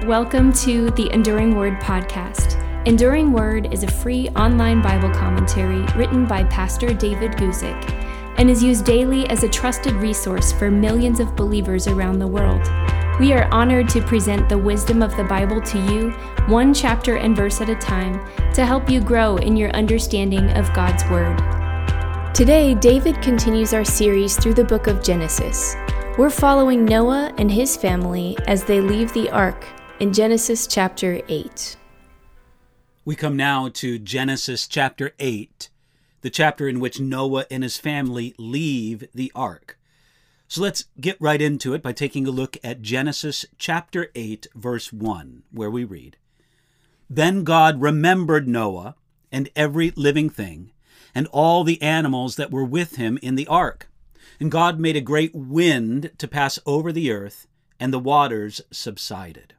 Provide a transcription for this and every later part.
Welcome to the Enduring Word podcast. Enduring Word is a free online Bible commentary written by Pastor David Guzik and is used daily as a trusted resource for millions of believers around the world. We are honored to present the wisdom of the Bible to you, one chapter and verse at a time, to help you grow in your understanding of God's Word. Today, David continues our series through the book of Genesis. We're following Noah and his family as they leave the ark in Genesis chapter 8. We come now to Genesis chapter 8, the chapter in which Noah and his family leave the ark. So let's get right into it by taking a look at Genesis chapter 8, verse 1, where we read, "Then God remembered Noah and every living thing, and all the animals that were with him in the ark. And God made a great wind to pass over the earth, and the waters subsided."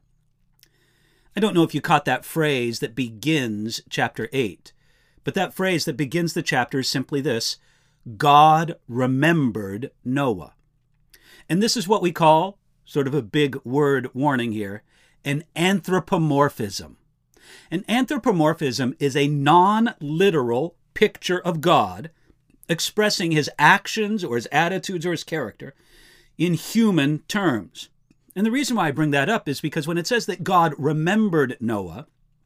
I don't know if you caught that phrase that begins chapter 8, but that phrase that begins the chapter is simply this: God remembered Noah. And this is what we call, sort of a big word warning here, an anthropomorphism. An anthropomorphism is a non-literal picture of God expressing his actions or his attitudes or his character in human terms. And the reason why I bring that up is because when it says that God remembered Noah,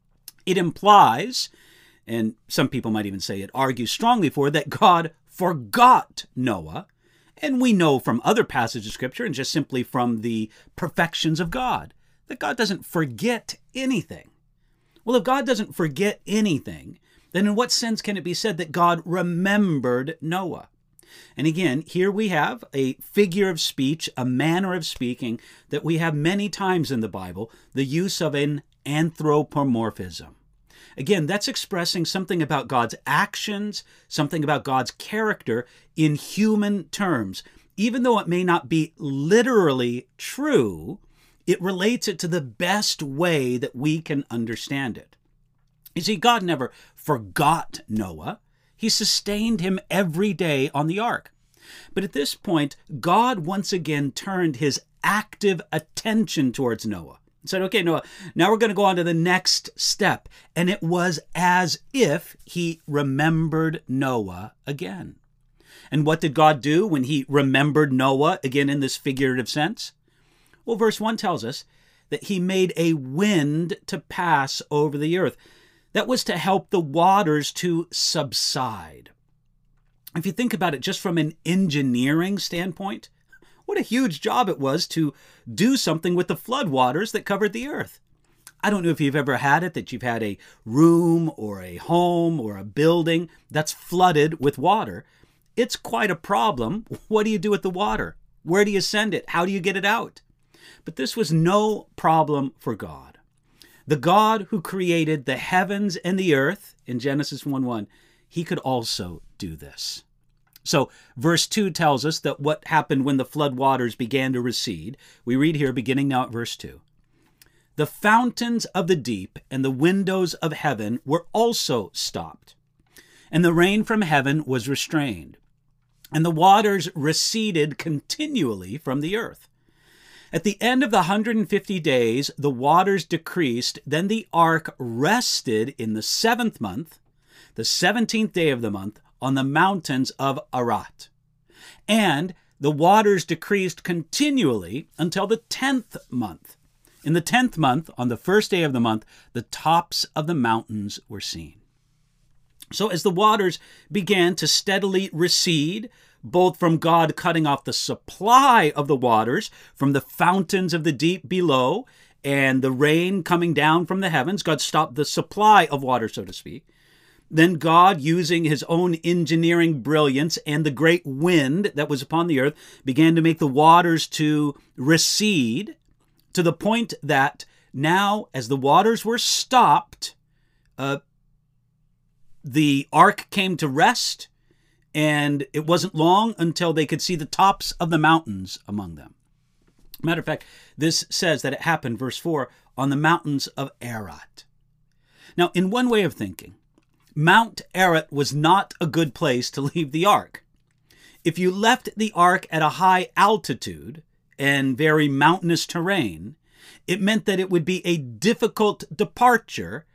it implies, and some people might even say it argues strongly for, that God forgot Noah. And we know from other passages of Scripture and just simply from the perfections of God, that God doesn't forget anything. Well, if God doesn't forget anything, then in what sense can it be said that God remembered Noah? And again, here we have a figure of speech, a manner of speaking that we have many times in the Bible, the use of an anthropomorphism. Again, that's expressing something about God's actions, something about God's character in human terms. Even though it may not be literally true, it relates it to the best way that we can understand it. You see, God never forgot Noah. He sustained him every day on the ark. But at this point, God once again turned his active attention towards Noah and said, "Okay, Noah, now we're going to go on to the next step." And it was as if he remembered Noah again. And what did God do when he remembered Noah again in this figurative sense? Well, verse 1 tells us that he made a wind to pass over the earth. That was to help the waters to subside. If you think about it just from an engineering standpoint, what a huge job it was to do something with the flood waters that covered the earth. I don't know if you've ever had it, that you've had a room or a home or a building that's flooded with water. It's quite a problem. What do you do with the water? Where do you send it? How do you get it out? But this was no problem for God. The God who created the heavens and the earth in Genesis 1:1, he could also do this. So verse 2 tells us that what happened when the flood waters began to recede. We read here, beginning now at verse 2. "The fountains of the deep and the windows of heaven were also stopped, and the rain from heaven was restrained, and the waters receded continually from the earth. At the end of the 150 days, the waters decreased. Then the ark rested in the 7th month, the 17th day of the month, on the mountains of Ararat. And the waters decreased continually until the 10th month. In the 10th month, on the first day of the month, the tops of the mountains were seen." So as the waters began to steadily recede, both from God cutting off the supply of the waters from the fountains of the deep below and the rain coming down from the heavens, God stopped the supply of water, so to speak. Then God, using his own engineering brilliance and the great wind that was upon the earth, began to make the waters to recede to the point that now, as the waters were stopped, the ark came to rest, and it wasn't long until they could see the tops of the mountains among them. Matter of fact, this says that it happened, verse 4, on the mountains of Ararat. Now, in one way of thinking, Mount Ararat was not a good place to leave the ark. If you left the ark at a high altitude and very mountainous terrain, It meant that it would be a difficult departure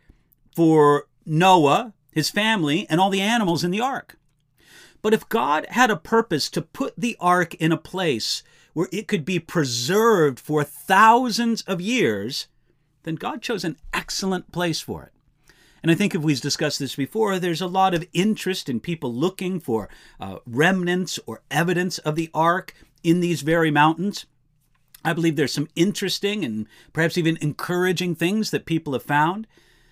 for Noah, his family, and all the animals in the ark. But if God had a purpose to put the ark in a place where it could be preserved for thousands of years, then God chose an excellent place for it. And I think if we've discussed this before, there's a lot of interest in people looking for remnants or evidence of the ark in these very mountains. I believe there's some interesting and perhaps even encouraging things that people have found.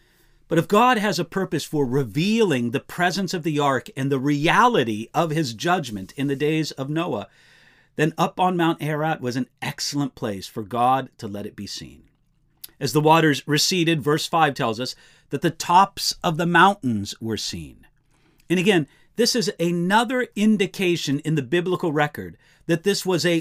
But if God has a purpose for revealing the presence of the ark and the reality of his judgment in the days of Noah, then up on Mount Ararat was an excellent place for God to let it be seen. As the waters receded, verse 5 tells us that the tops of the mountains were seen. And again, this is another indication in the biblical record that this was a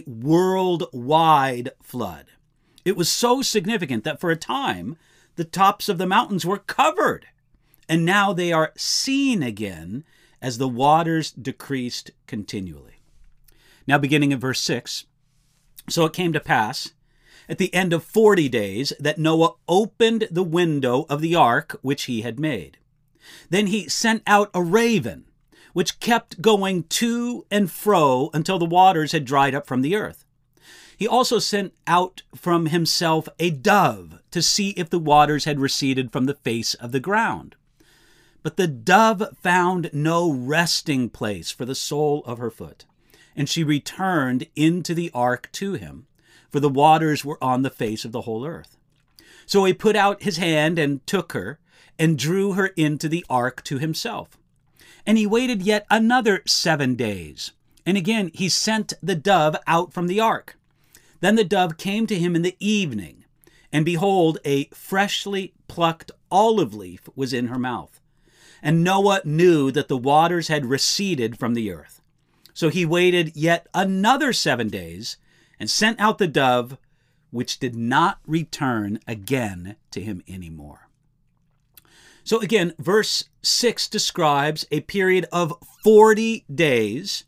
worldwide flood. It was so significant that for a time, the tops of the mountains were covered, and now they are seen again as the waters decreased continually. Now beginning in verse 6, so it came to pass at the end of 40 days that Noah opened the window of the ark which he had made. Then he sent out a raven, which kept going to and fro until the waters had dried up from the earth. He also sent out from himself a dove to see if the waters had receded from the face of the ground. But the dove found no resting place for the sole of her foot, and she returned into the ark to him, for the waters were on the face of the whole earth. So he put out his hand and took her, and drew her into the ark to himself. And he waited yet another 7 days, and again he sent the dove out from the ark. Then the dove came to him in the evening, and behold, a freshly plucked olive leaf was in her mouth. And Noah knew that the waters had receded from the earth. So he waited yet another 7 days, and sent out the dove, which did not return again to him anymore. So again, verse 6 describes a period of 40 days.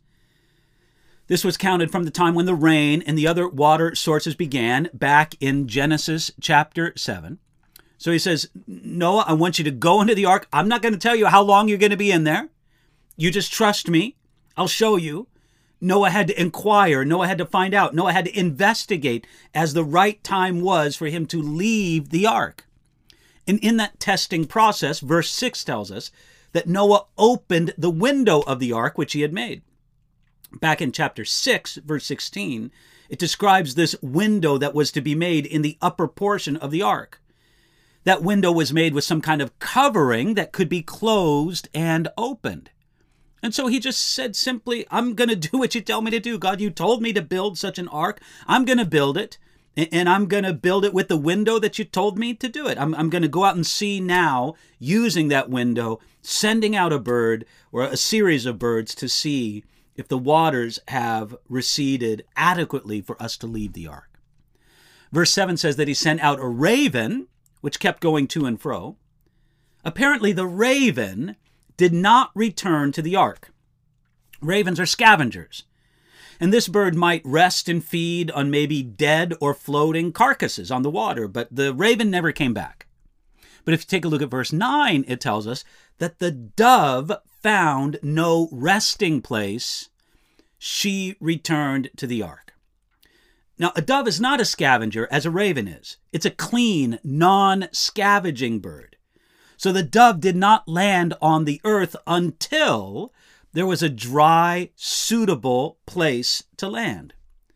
This was counted from the time when the rain and the other water sources began, back in Genesis chapter 7. So he says, Noah, I want you to go into the ark. I'm not going to tell you how long you're going to be in there. You just trust me. I'll show you. Noah had to inquire. Noah had to find out. Noah had to investigate as the right time was for him to leave the ark. And in that testing process, verse 6 tells us that Noah opened the window of the ark which he had made. Back in chapter 6, verse 16, it describes this window that was to be made in the upper portion of the ark. That window was made with some kind of covering that could be closed and opened. And so he just said simply, I'm going to do what you tell me to do. God, you told me to build such an ark. I'm going to build it, and I'm going to build it with the window that you told me to do it. I'm going to go out and see now, using that window, sending out a bird or a series of birds to see if the waters have receded adequately for us to leave the ark. Verse 7 says that he sent out a raven, which kept going to and fro. Apparently, the raven did not return to the ark. Ravens are scavengers, and this bird might rest and feed on maybe dead or floating carcasses on the water, but the raven never came back. But if you take a look at verse 9, it tells us that the dove found no resting place. She returned to the ark. Now, a dove is not a scavenger as a raven is. It's a clean, non-scavenging bird. So the dove did not land on the earth until there was a dry, suitable place to land.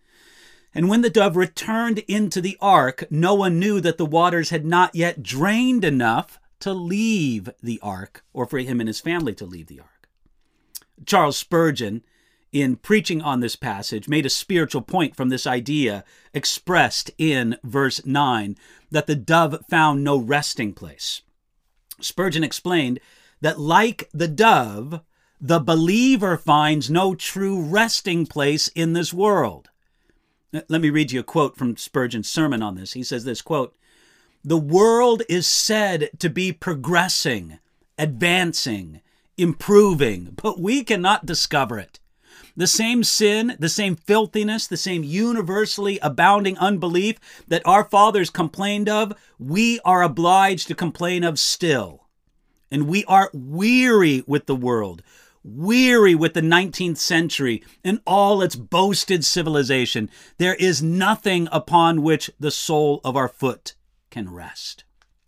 And when the dove returned into the ark, Noah knew that the waters had not yet drained enough to leave the ark, or for him and his family to leave the ark. Charles Spurgeon, in preaching on this passage, made a spiritual point from this idea expressed in verse 9, that the dove found no resting place. Spurgeon explained that like the dove, the believer finds no true resting place in this world. Let me read you a quote from Spurgeon's sermon on this. He says this, quote, "The world is said to be progressing, advancing, improving, but we cannot discover it. The same sin, the same filthiness, the same universally abounding unbelief that our fathers complained of, we are obliged to complain of still. And we are weary with the world, weary with the 19th century and all its boasted civilization. There is nothing upon which the sole of our foot can rest.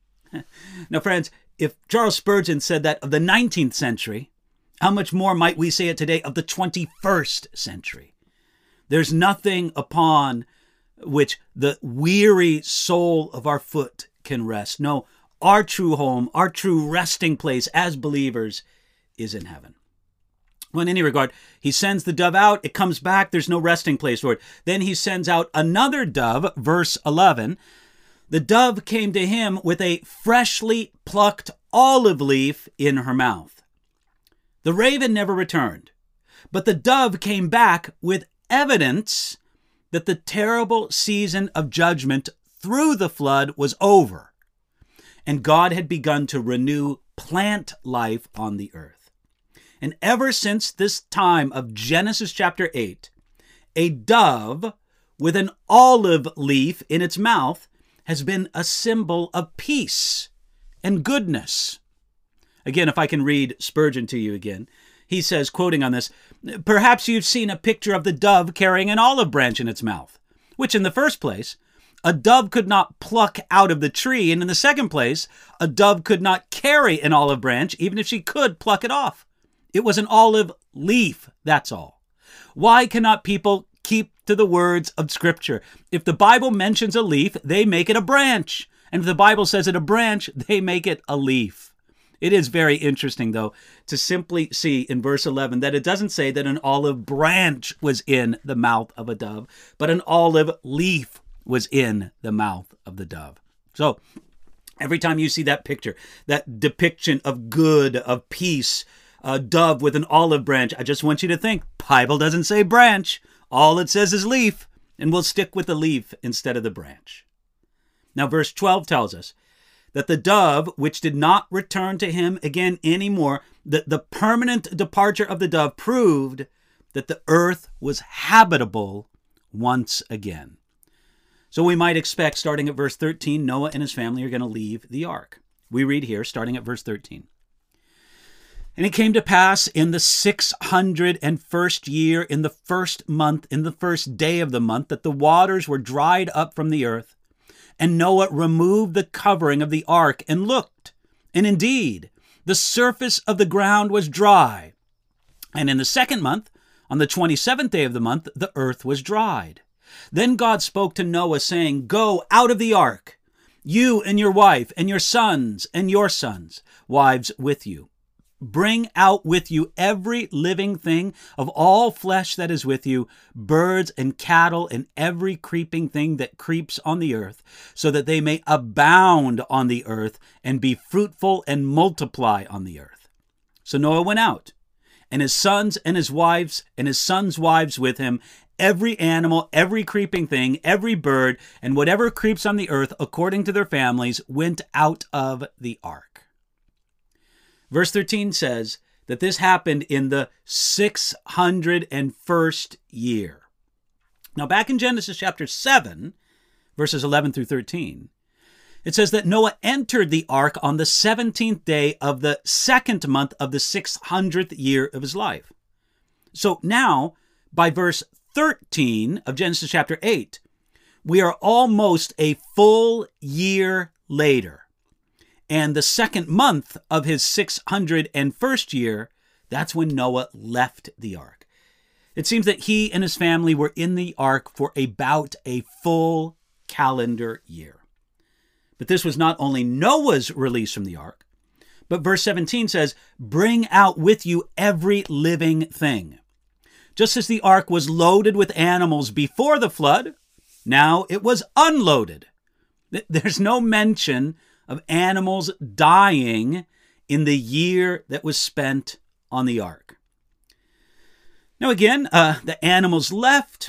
Now, friends, if Charles Spurgeon said that of the 19th century, how much more might we say it today of the 21st century? There's nothing upon which the weary sole of our foot can rest. No, our true home, our true resting place as believers is in heaven. Well, in any regard, he sends the dove out. It comes back. There's no resting place for it. Then he sends out another dove, verse 11. The dove came to him with a freshly plucked olive leaf in her mouth. The raven never returned, but the dove came back with evidence that the terrible season of judgment through the flood was over, and God had begun to renew plant life on the earth. And ever since this time of Genesis chapter 8, a dove with an olive leaf in its mouth has been a symbol of peace and goodness. Again, if I can read Spurgeon to you again, he says, quoting on this, "Perhaps you've seen a picture of the dove carrying an olive branch in its mouth, which in the first place, a dove could not pluck out of the tree, and in the second place, a dove could not carry an olive branch, even if she could pluck it off. It was an olive leaf, that's all. Why cannot people keep to the words of Scripture? If the Bible mentions a leaf, they make it a branch. And if the Bible says it a branch, they make it a leaf." It is very interesting, though, to simply see in verse 11 that it doesn't say that an olive branch was in the mouth of a dove, but an olive leaf was in the mouth of the dove. So every time you see that picture, that depiction of good, of peace, a dove with an olive branch, I just want you to think, Bible doesn't say branch. All it says is leaf, and we'll stick with the leaf instead of the branch. Now, verse 12 tells us that the dove, which did not return to him again anymore, that the permanent departure of the dove proved that the earth was habitable once again. So we might expect, starting at verse 13, Noah and his family are going to leave the ark. We read here, starting at verse 13. "And it came to pass in the 601st year, in the first month, in the first day of the month, that the waters were dried up from the earth. And Noah removed the covering of the ark and looked, and indeed, the surface of the ground was dry. And in the second month, on the 27th day of the month, the earth was dried. Then God spoke to Noah, saying, Go out of the ark, you and your wife, and your sons, wives with you. Bring out with you every living thing of all flesh that is with you, birds and cattle and every creeping thing that creeps on the earth, so that they may abound on the earth and be fruitful and multiply on the earth. So Noah went out, and his sons and his wives and his sons' wives with him, every animal, every creeping thing, every bird, and whatever creeps on the earth according to their families went out of the ark." Verse 13 says that this happened in the 601st year. Now, back in Genesis chapter 7, verses 11 through 13, it says that Noah entered the ark on the 17th day of the second month of the 600th year of his life. So now, by verse 13 of Genesis chapter 8, we are almost a full year later. And the second month of his 601st year, that's when Noah left the ark. It seems that he and his family were in the ark for about a full calendar year. But this was not only Noah's release from the ark, but verse 17 says, "Bring out with you every living thing." Just as the ark was loaded with animals before the flood, now it was unloaded. There's no mention of animals dying in the year that was spent on the ark. Now again, the animals left,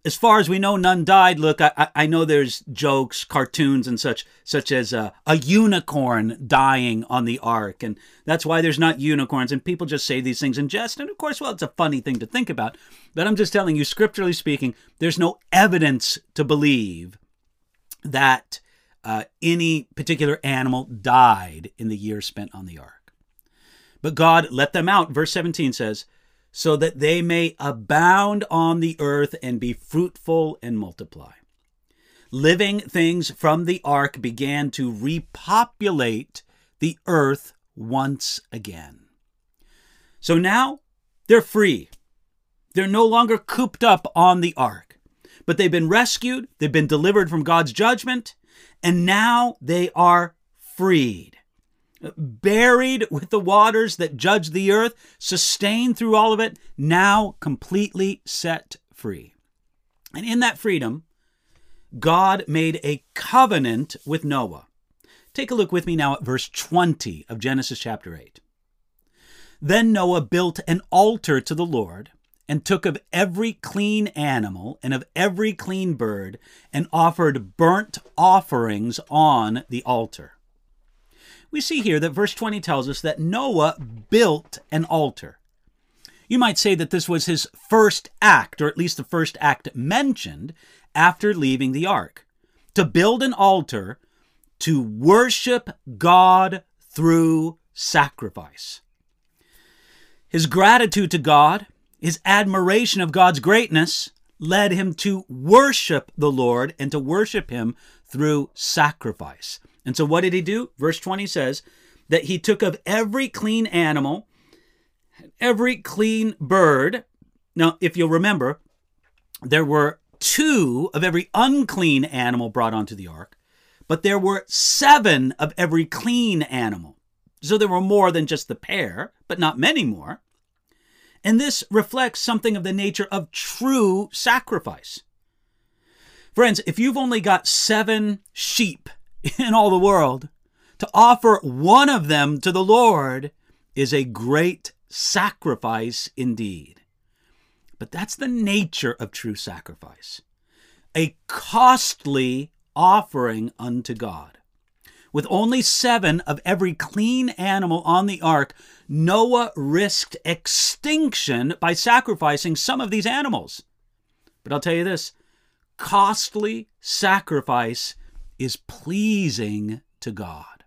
as far as we know, none died. Look, I know there's jokes, cartoons and such as a unicorn dying on the ark. And that's why there's not unicorns. And people just say these things in jest. And of course, well, it's a funny thing to think about. But I'm just telling you, scripturally speaking, there's no evidence to believe that any particular animal died in the years spent on the ark. But God let them out. Verse 17 says, so that they may abound on the earth and be fruitful and multiply. Living things from the ark began to repopulate the earth once again. So now they're free. They're no longer cooped up on the ark, but they've been rescued, they've been delivered from God's judgment, and now they are freed. Buried with the waters that judge the earth, sustained through all of it, now completely set free. And in that freedom, God made a covenant with Noah. Take a look with me now at verse 20 of Genesis chapter 8. Then Noah built an altar to the Lord and took of every clean animal and of every clean bird and offered burnt offerings on the altar. We see here that verse 20 tells us that Noah built an altar. You might say that this was his first act, or at least the first act mentioned after leaving the ark, to build an altar to worship God through sacrifice. His gratitude to God, his admiration of God's greatness, led him to worship the Lord and to worship him through sacrifice. And so what did he do? Verse 20 says that he took of every clean animal, every clean bird. Now, if you'll remember, there were 2 of every unclean animal brought onto the ark, but there were 7 of every clean animal. So there were more than just the pair, but not many more. And this reflects something of the nature of true sacrifice. Friends, if you've only got 7 sheep in all the world, to offer one of them to the Lord is a great sacrifice indeed. But that's the nature of true sacrifice, a costly offering unto God. With only 7 of every clean animal on the ark, Noah risked extinction by sacrificing some of these animals. But I'll tell you this, costly sacrifice is pleasing to God.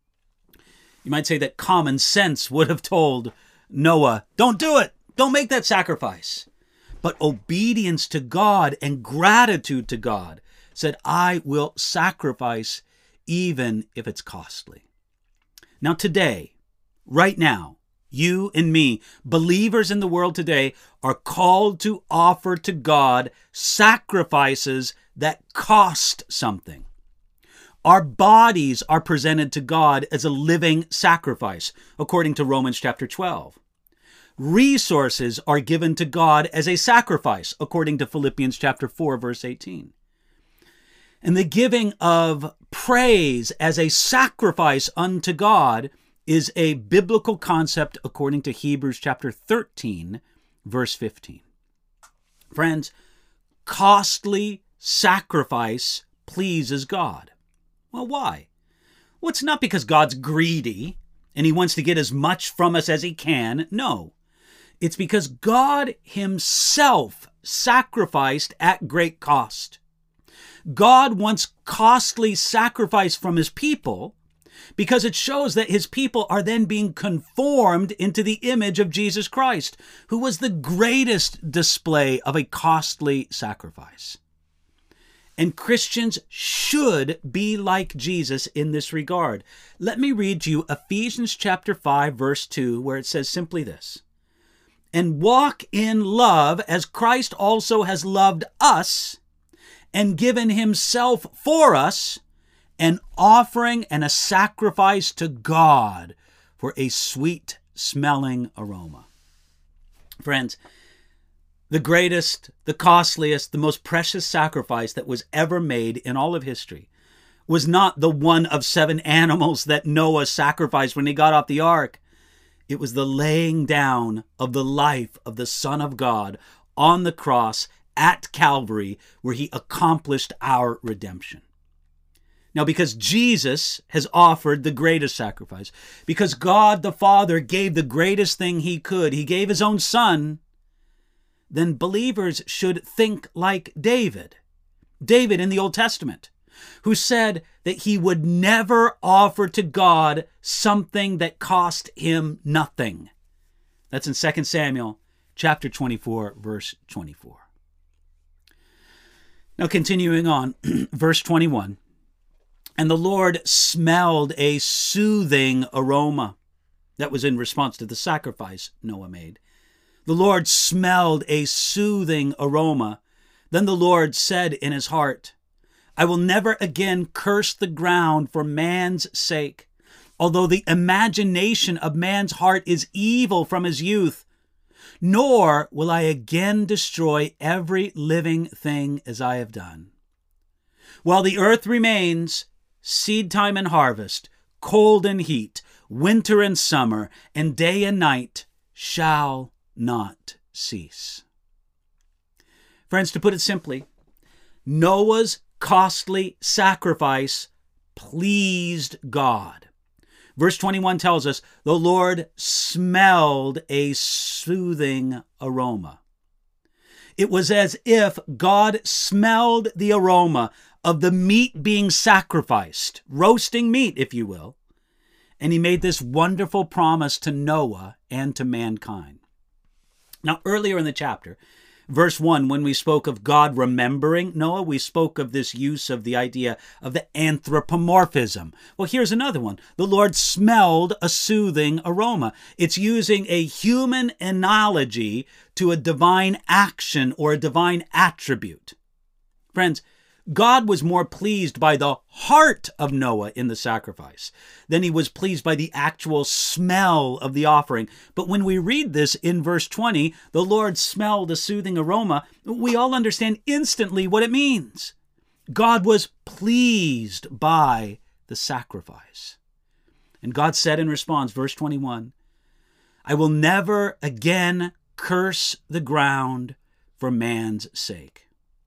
You might say that common sense would have told Noah, don't do it. Don't make that sacrifice. But obedience to God and gratitude to God said, I will sacrifice even if it's costly. Now today, right now, you and me, believers in the world today, are called to offer to God sacrifices that cost something. Our bodies are presented to God as a living sacrifice, according to Romans chapter 12. Resources are given to God as a sacrifice, according to Philippians chapter 4, verse 18. And the giving of praise as a sacrifice unto God is a biblical concept, according to Hebrews chapter 13, verse 15. Friends, costly sacrifice pleases God. Well, why? Well, it's not because God's greedy and he wants to get as much from us as he can. No, it's because God himself sacrificed at great cost. God wants costly sacrifice from his people because it shows that his people are then being conformed into the image of Jesus Christ, who was the greatest display of a costly sacrifice. And Christians should be like Jesus in this regard. Let me read to you Ephesians chapter 5, verse 2, where it says simply this, and walk in love as Christ also has loved us and given himself for us, an offering and a sacrifice to God for a sweet-smelling aroma. Friends, the greatest, the costliest, the most precious sacrifice that was ever made in all of history was not the one of 7 animals that Noah sacrificed when he got off the ark. It was the laying down of the life of the Son of God on the cross at Calvary, where he accomplished our redemption. Now, because Jesus has offered the greatest sacrifice, because God the Father gave the greatest thing he could, he gave his own Son, then believers should think like David in the Old Testament, who said that he would never offer to God something that cost him nothing. That's in 2 Samuel chapter 24, verse 24. Now, continuing on, verse 21. And the Lord smelled a soothing aroma. That was in response to the sacrifice Noah made. The Lord smelled a soothing aroma. Then the Lord said in his heart, I will never again curse the ground for man's sake, although the imagination of man's heart is evil from his youth, nor will I again destroy every living thing as I have done. While the earth remains, seed time and harvest, cold and heat, winter and summer, and day and night shall not cease. Friends, to put it simply, Noah's costly sacrifice pleased God. Verse 21 tells us the Lord smelled a soothing aroma. It was as if God smelled the aroma of the meat being sacrificed, roasting meat, if you will, and he made this wonderful promise to Noah and to mankind. Now, earlier in the chapter, verse 1, when we spoke of God remembering Noah, we spoke of this use of the idea of the anthropomorphism. Well, here's another one. The Lord smelled a soothing aroma. It's using a human analogy to a divine action or a divine attribute. Friends, God was more pleased by the heart of Noah in the sacrifice than he was pleased by the actual smell of the offering. But when we read this in verse 20, the Lord smelled a soothing aroma, we all understand instantly what it means. God was pleased by the sacrifice. And God said in response, verse 21, I will never again curse the ground for man's sake.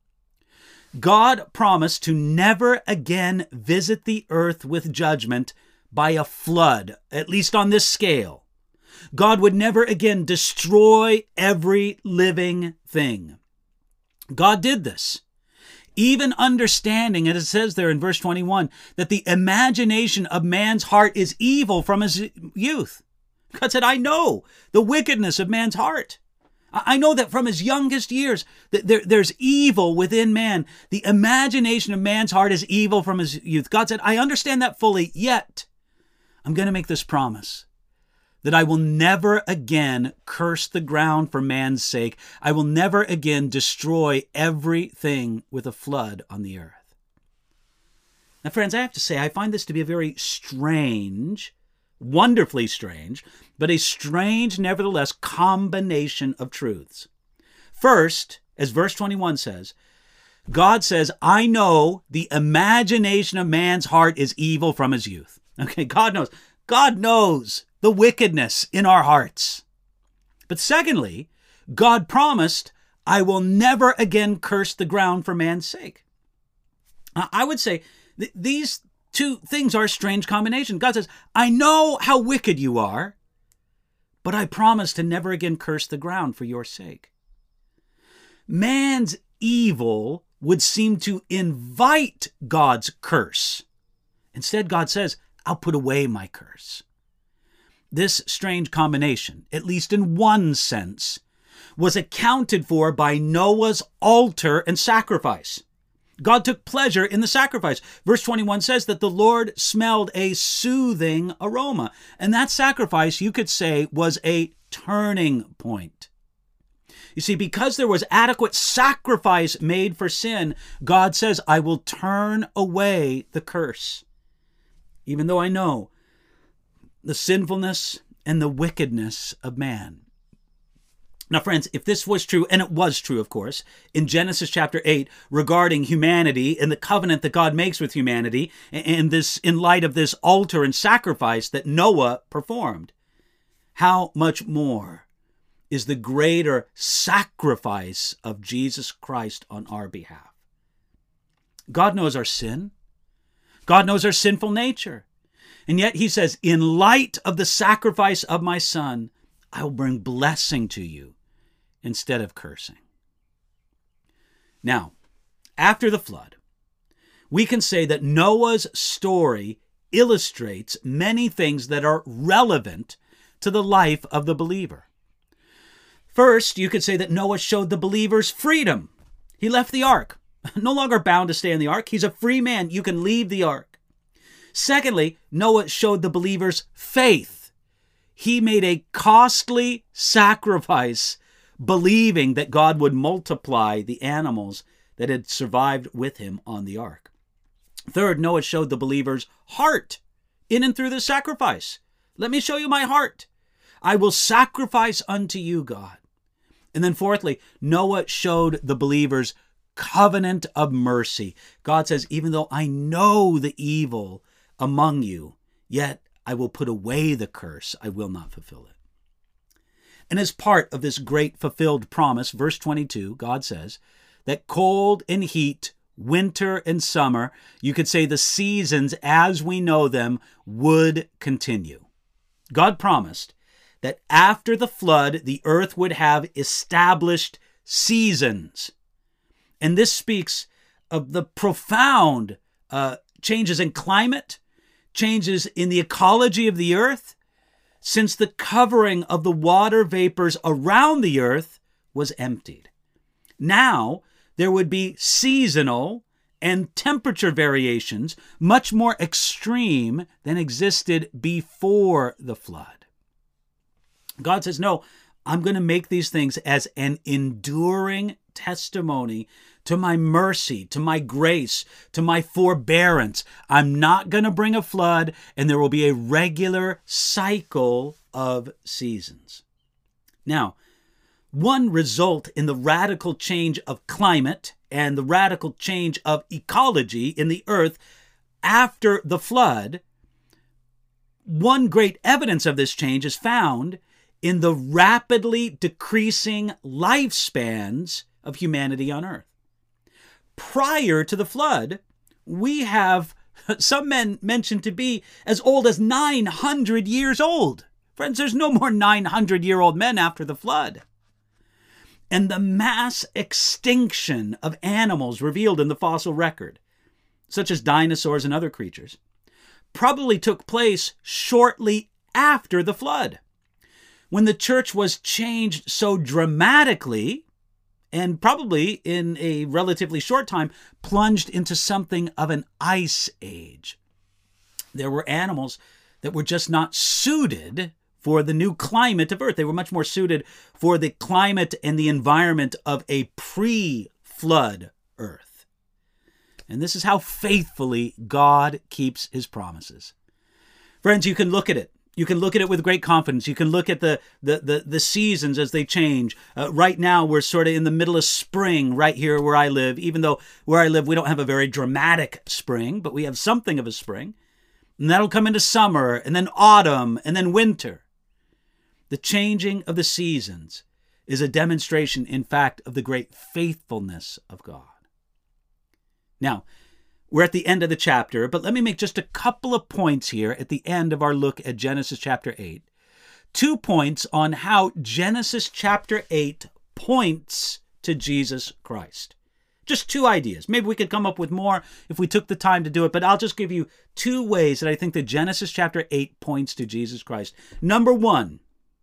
God promised to never again visit the earth with judgment by a flood, at least on this scale. God would never again destroy every living thing. God did this, even understanding, as it says there in verse 21, that the imagination of man's heart is evil from his youth. God said, I know the wickedness of man's heart. I know that from his youngest years, there's evil within man. The imagination of man's heart is evil from his youth. God said, I understand that fully, yet I'm going to make this promise that I will never again curse the ground for man's sake. I will never again destroy everything with a flood on the earth. Now, friends, I have to say, I find this to be a very strange, wonderfully strange, but a strange, nevertheless, combination of truths. First, as verse 21 says, God says, I know the imagination of man's heart is evil from his youth. Okay, God knows. God knows the wickedness in our hearts. But secondly, God promised, I will never again curse the ground for man's sake. I would say these two things are a strange combination. God says, I know how wicked you are, but I promise to never again curse the ground for your sake. Man's evil would seem to invite God's curse. Instead, God says, I'll put away my curse. This strange combination, at least in one sense, was accounted for by Noah's altar and sacrifice. God took pleasure in the sacrifice. Verse 21 says that the Lord smelled a soothing aroma. And that sacrifice, you could say, was a turning point. You see, because there was adequate sacrifice made for sin, God says, I will turn away the curse. Even though I know the sinfulness and the wickedness of man. Now, friends, if this was true, and it was true, of course, in Genesis chapter 8 regarding humanity and the covenant that God makes with humanity, and this in light of this altar and sacrifice that Noah performed, how much more is the greater sacrifice of Jesus Christ on our behalf. God knows our sin. God knows our sinful nature. And yet he says, in light of the sacrifice of my Son, I will bring blessing to you instead of cursing. Now, after the flood, we can say that Noah's story illustrates many things that are relevant to the life of the believer. First, you could say that Noah showed the believers freedom. He left the ark, no longer bound to stay in the ark. He's a free man. You can leave the ark. Secondly, Noah showed the believers faith. He made a costly sacrifice, believing that God would multiply the animals that had survived with him on the ark. Third, Noah showed the believers heart in and through the sacrifice. Let me show you my heart. I will sacrifice unto you, God. And then fourthly, Noah showed the believers covenant of mercy. God says, even though I know the evil among you, yet I will put away the curse. I will not fulfill it. And as part of this great fulfilled promise, verse 22, God says that cold and heat, winter and summer, you could say the seasons as we know them, would continue. God promised that after the flood, the earth would have established seasons. And this speaks of the profound changes in climate, changes in the ecology of the earth, since the covering of the water vapors around the earth was emptied. Now, there would be seasonal and temperature variations much more extreme than existed before the flood. God says, no, I'm going to make these things as an enduring testimony to my mercy, to my grace, to my forbearance. I'm not going to bring a flood, and there will be a regular cycle of seasons. Now, one result in the radical change of climate and the radical change of ecology in the earth after the flood, one great evidence of this change is found in the rapidly decreasing lifespans of humanity on earth. Prior to the flood, we have some men mentioned to be as old as 900 years old. Friends, there's no more 900-year-old men after the flood. And the mass extinction of animals revealed in the fossil record, such as dinosaurs and other creatures, probably took place shortly after the flood, when the church was changed so dramatically and probably in a relatively short time plunged into something of an ice age. There were animals that were just not suited for the new climate of Earth. They were much more suited for the climate and the environment of a pre-flood Earth. And this is how faithfully God keeps his promises. Friends, you can look at it. You can look at it with great confidence. You can look at the seasons as they change. Right now, we're sort of in the middle of spring right here where I live, even though where I live, we don't have a very dramatic spring, but we have something of a spring. And that'll come into summer, and then autumn, and then winter. The changing of the seasons is a demonstration, in fact, of the great faithfulness of God. Now, we're at the end of the chapter, but let me make just a couple of points here at the end of our look at Genesis chapter 8. 2 points on how Genesis chapter 8 points to Jesus Christ. Just 2 ideas. Maybe we could come up with more if we took the time to do it, but I'll just give you 2 ways that I think that Genesis chapter 8 points to Jesus Christ. Number 1,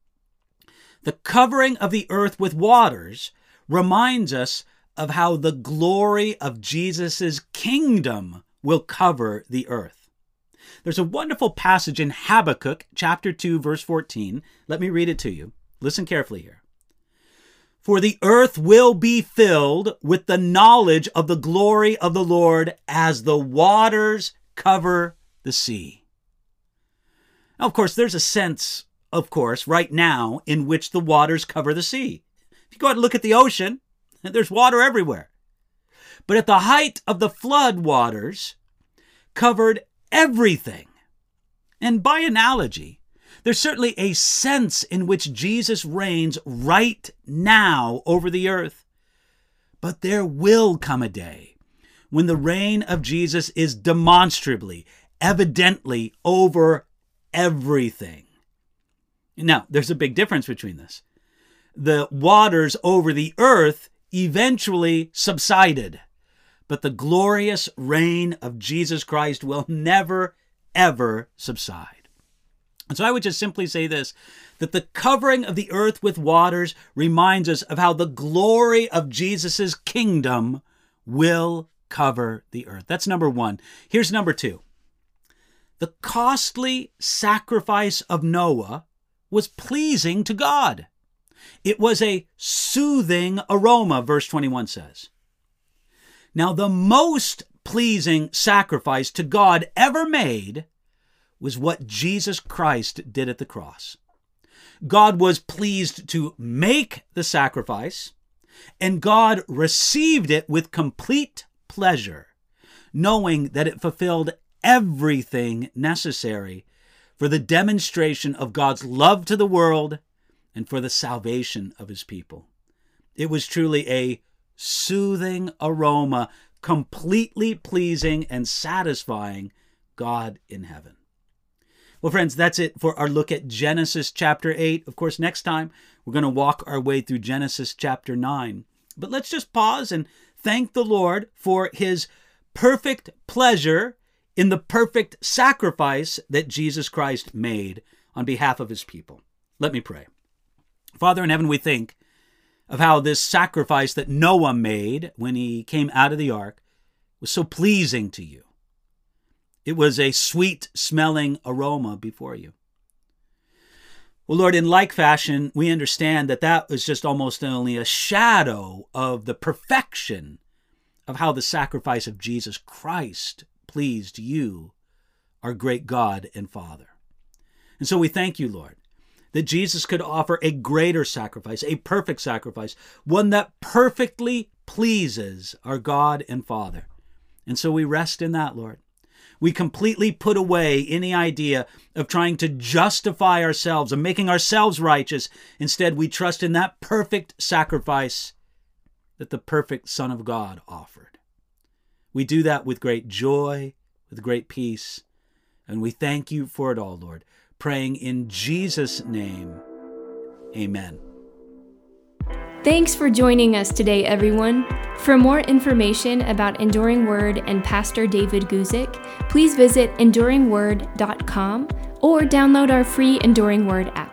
the covering of the earth with waters reminds us of how the glory of Jesus' kingdom will cover the earth. There's a wonderful passage in Habakkuk chapter 2, verse 14. Let me read it to you. Listen carefully here. For the earth will be filled with the knowledge of the glory of the Lord as the waters cover the sea. Now, of course, there's a sense, right now in which the waters cover the sea. If you go out and look at the ocean, there's water everywhere. But at the height of the flood, waters covered everything. And by analogy, There's certainly a sense in which Jesus reigns right now over the earth. But there will come a day when the reign of Jesus is demonstrably, evidently over everything. Now, there's a big difference between this. The waters over the earth eventually subsided, but the glorious reign of Jesus Christ will never, ever subside. And so I would just simply say this, that the covering of the earth with waters reminds us of how the glory of Jesus' kingdom will cover the earth. That's number one. Here's number two. The costly sacrifice of Noah was pleasing to God. It was a soothing aroma, verse 21 says. Now, the most pleasing sacrifice to God ever made was what Jesus Christ did at the cross. God was pleased to make the sacrifice, and God received it with complete pleasure, knowing that it fulfilled everything necessary for the demonstration of God's love to the world and for the salvation of his people. It was truly a soothing aroma, completely pleasing and satisfying God in heaven. Well, friends, that's it for our look at Genesis chapter 8. Of course, next time we're going to walk our way through Genesis chapter 9. But let's just pause and thank the Lord for his perfect pleasure in the perfect sacrifice that Jesus Christ made on behalf of his people. Let me pray. Father in heaven, we think of how this sacrifice that Noah made when he came out of the ark was so pleasing to you. It was a sweet-smelling aroma before you. Well, Lord, in like fashion, we understand that that was just almost only a shadow of the perfection of how the sacrifice of Jesus Christ pleased you, our great God and Father. And so we thank you, Lord, that Jesus could offer a greater sacrifice, a perfect sacrifice, one that perfectly pleases our God and Father. And so we rest in that, Lord. We completely put away any idea of trying to justify ourselves and making ourselves righteous. Instead, we trust in that perfect sacrifice that the perfect Son of God offered. We do that with great joy, with great peace, and we thank you for it all, Lord. Praying in Jesus' name, amen. Thanks for joining us today, everyone. For more information about Enduring Word and Pastor David Guzik, please visit enduringword.com or download our free Enduring Word app.